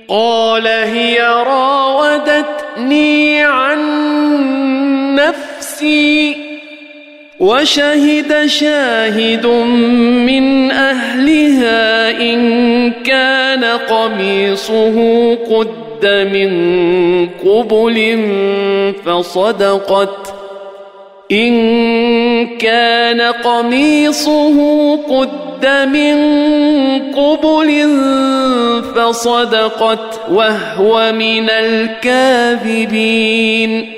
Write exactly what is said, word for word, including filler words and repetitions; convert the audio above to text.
قال هي راودتني عن نفسي وشهد شاهد من أهلها إن كان قميصه قد من قبل فصدقت إن كان قميصه قد من قبل فصدقت وهو من الكاذبين